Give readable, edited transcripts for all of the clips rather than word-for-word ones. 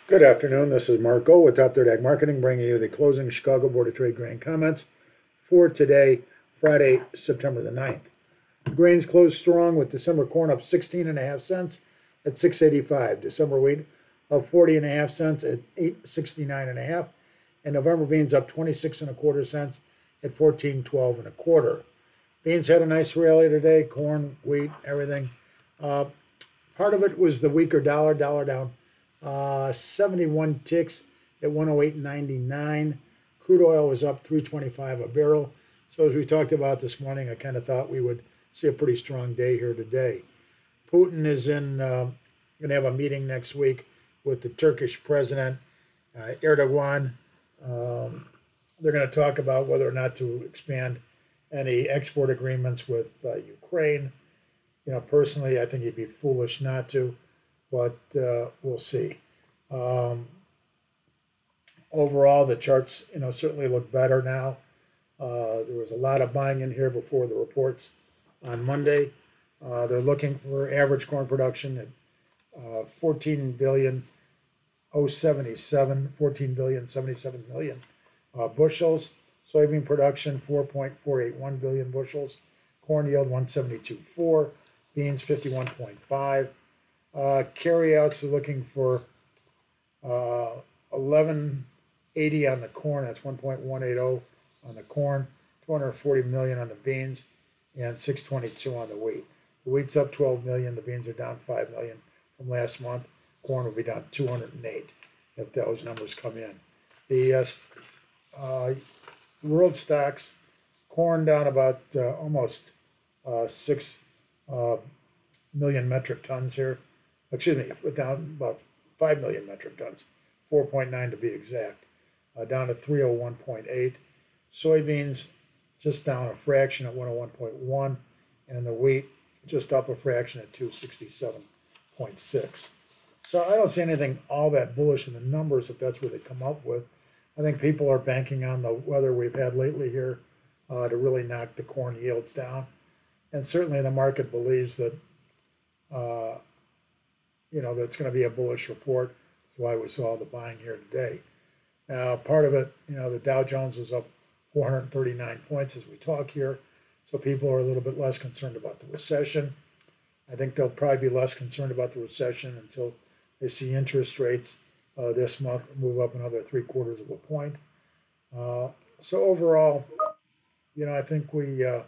Good afternoon. This is Marco with Top Third Ag Marketing, bringing you the closing Chicago Board of Trade grain comments for today, Friday, September the 9th. The grains closed strong with December corn up 16.5 cents at 6.85. December wheat up 40.5 cents at 8.69.5, and November beans up 26.25 cents at 14.12 and a quarter. Beans had a nice rally today. Corn, wheat, everything. Uh, Part of it was the weaker dollar. Dollar down 71 ticks at 108.99. Crude oil was up 325 a barrel. So as we talked about this morning, I kind of thought we would see a pretty strong day here today. Putin is going to have a meeting next week with the Turkish president Erdogan. They're going to talk about whether or not to expand any export agreements with Ukraine. Personally, I think it'd be foolish not to, but we'll see. Overall, the charts, certainly look better now. There was a lot of buying in here before the reports on Monday. They're looking for average corn production at 14 billion 77 million bushels. Soybean production 4.481 billion bushels. Corn yield 172.4. Beans 51.5. Carryouts are looking for 1180 on the corn. That's 1.180 on the corn. 240 million on the beans, and 622 on the wheat. The wheat's up 12 million. The beans are down 5 million from last month. Corn will be down 208 if those numbers come in. The world stocks, corn down about almost 6 million metric tons here. Excuse me, down about 5 million metric tons, 4.9 to be exact, down to 301.8. Soybeans just down a fraction at 101.1, and the wheat just up a fraction at 267.6. So I don't see anything all that bullish in the numbers if that's what they come up with. I think people are banking on the weather we've had lately here to really knock the corn yields down. And certainly the market believes that, that's going to be a bullish report. That's why we saw the buying here today. Now, part of it, the Dow Jones is up 439 points as we talk here. So people are a little bit less concerned about the recession. I think they'll probably be less concerned about the recession until they see interest rates this month move up another 3/4 of a point. So overall, I think we're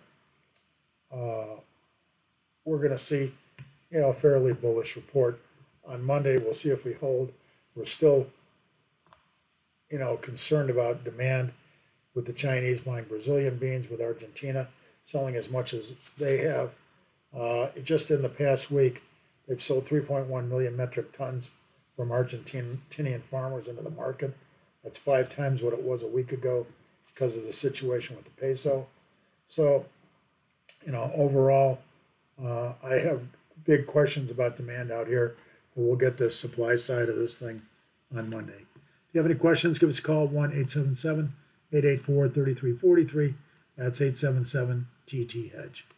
going to see, a fairly bullish report on Monday. We'll see if we hold. We're still, concerned about demand with the Chinese buying Brazilian beans, with Argentina selling as much as they have. Just in the past week, they've sold 3.1 million metric tons from Argentinian farmers into the market. That's 5 times what it was a week ago because of the situation with the peso. So, overall, I have big questions about demand out here, but we'll get the supply side of this thing on Monday. If you have any questions, give us a call, 1-877-884-3343. That's 877-TT-HEDGE.